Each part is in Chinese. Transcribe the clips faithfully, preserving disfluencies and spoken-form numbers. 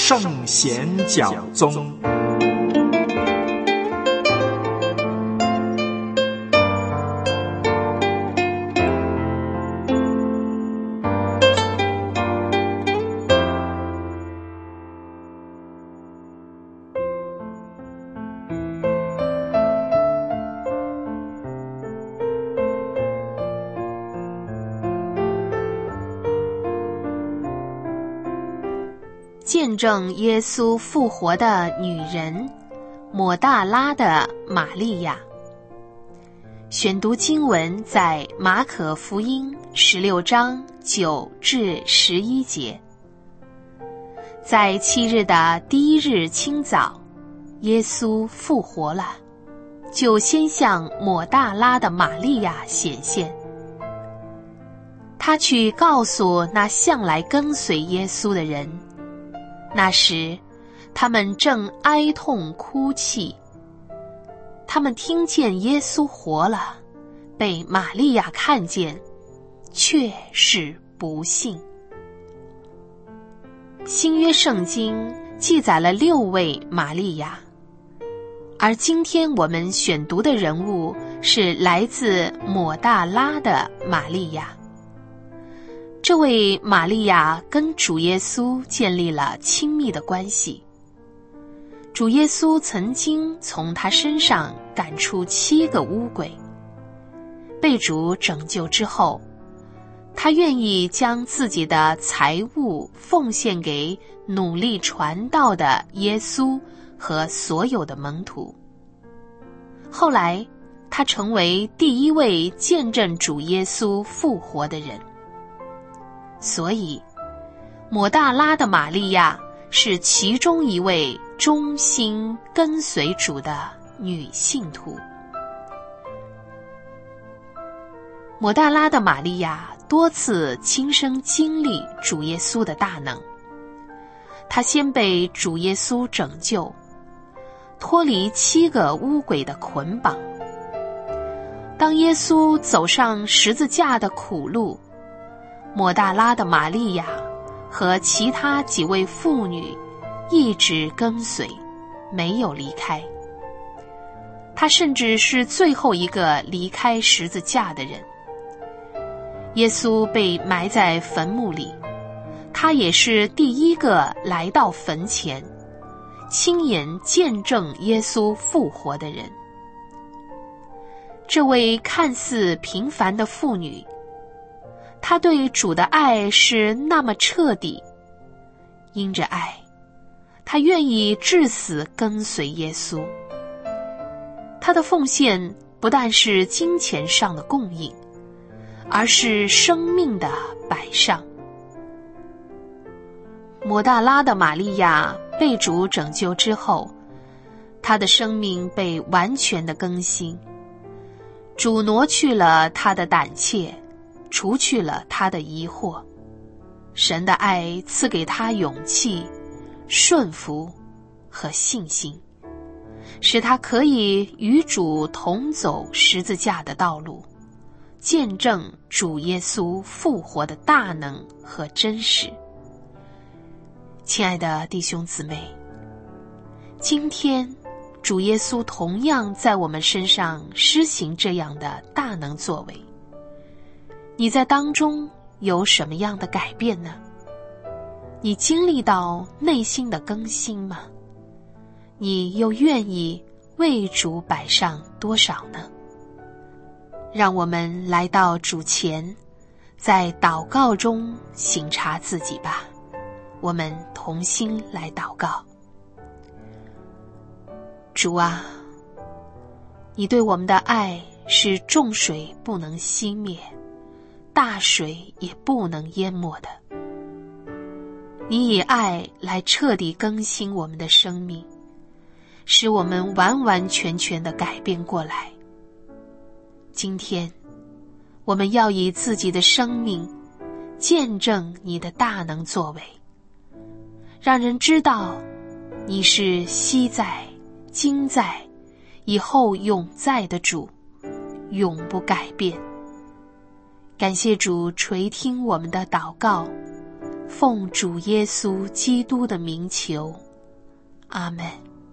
圣贤教宗。 见证耶稣复活的女人，抹大拉的玛利亚。选读经文在马可福音十六章九至十一节。在七日的第一日清早，耶稣复活了，就先向抹大拉的玛利亚显现。他去告诉那向来跟随耶稣的人。那时，他们正哀痛哭泣。他们听见耶稣活了，被玛利亚看见，却是不信。新约圣经记载了六位玛利亚，而今天我们选读的人物是来自抹大拉的玛利亚。这位玛利亚跟主耶稣建立了亲密的关系。主耶稣曾经从他身上赶出七个污鬼。被主拯救之后，他愿意将自己的财物奉献给努力传道的耶稣和所有的门徒。后来，他成为第一位见证主耶稣复活的人。所以，抹大拉的玛利亚是其中一位忠心跟随主的女信徒。抹大拉的玛利亚多次亲身经历主耶稣的大能。她先被主耶稣拯救，脱离七个污鬼的捆绑。当耶稣走上十字架的苦路，抹大拉的玛利亚和其他几位妇女一直跟随，没有离开。她甚至是最后一个离开十字架的人。耶稣被埋在坟墓里，她也是第一个来到坟前，亲眼见证耶稣复活的人。这位看似平凡的妇女，他对主的爱是那么彻底，因着爱，他愿意至死跟随耶稣。他的奉献不但是金钱上的供应，而是生命的摆上。抹大拉的玛利亚被主拯救之后，她的生命被完全的更新。主挪去了她的胆怯，除去了他的疑惑，神的爱赐给他勇气、顺服和信心，使他可以与主同走十字架的道路，见证主耶稣复活的大能和真实。亲爱的弟兄姊妹，今天主耶稣同样在我们身上施行这样的大能作为。你在当中有什么样的改变呢？你经历到内心的更新吗？你又愿意为主摆上多少呢？让我们来到主前，在祷告中省察自己吧。我们同心来祷告。主啊，你对我们的爱是众水不能熄灭，大水也不能淹没的。你以爱来彻底更新我们的生命，使我们完完全全地改变过来。今天，我们要以自己的生命见证你的大能作为，让人知道你是昔在、今在、以后永在的主，永不改变。感谢主垂听我们的祷告， 奉主耶稣基督的名求，阿们。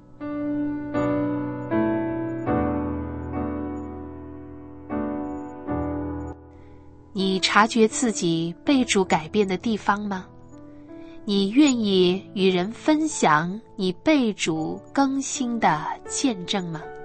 你察觉自己被主改变的地方吗？你愿意与人分享你被主更新的见证吗？